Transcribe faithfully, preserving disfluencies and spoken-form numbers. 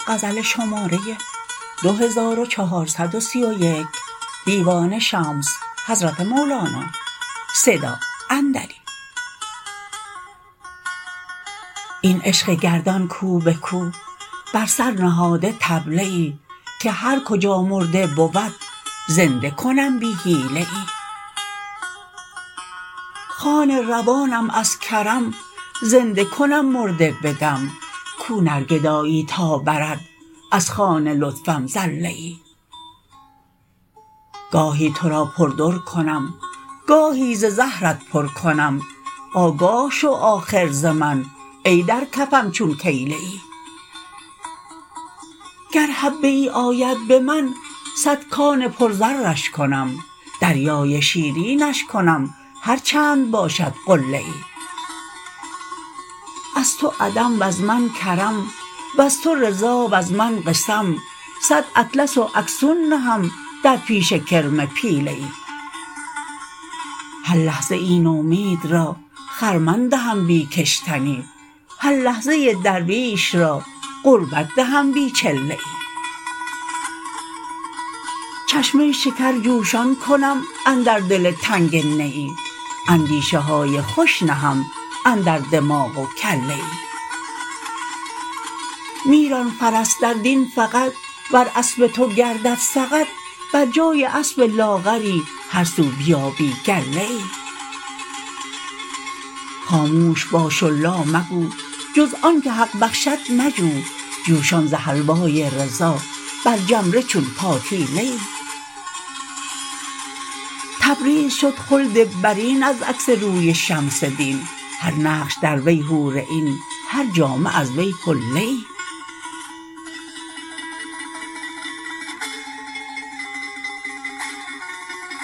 غزل شماره دو هزار و چهارصد و سی و یک دیوان شمس حضرت مولانا صدا اندری. این عشق گردان کو به کو بر سر نهاده طبله ای که هر کجا مرده بود زنده کنم بی حیله ای. خوان روانم از کرم زنده کنم مرده بدم کو نرگدایی تا برد از خوان لطفم زله ای. گاهی تو را پردر کنم گاهی ز زهرت پر کنم آگاه شو آخر ز من ای در کفم چون کیله ای. گر حبه ای آید به من صد کان پرزرش کنم دریای شیرینش کنم هر چند باشد قله ای. از تو عدم وز من کرم وز تو رضا وز من قسم صد اطلس و اکسون نهم در پیش کرم پیله ای. هر لحظه ای نومید را خرمن دهم بی کشتنی هر لحظه درویش را قربت دهم بی چله ای. چشمه شکر جوشان کنم اندر دل تنگ نیی اندیشه های خوش نهم اندر دماغ و کله ای. می ران فرس در دین فقط ور اسب تو گردد سقط بر جای اسب لاغری هر سو بیابی گله ای. خاموش باش و لا مگو جز آنک حق بخشد مجو جوشان ز حلوای رضا بر جمره چون پاتیله ای. تبریز شد خلد برین از عکس روی شمس دین هر نقش در وی حور عین هر جامه از وی حله ای.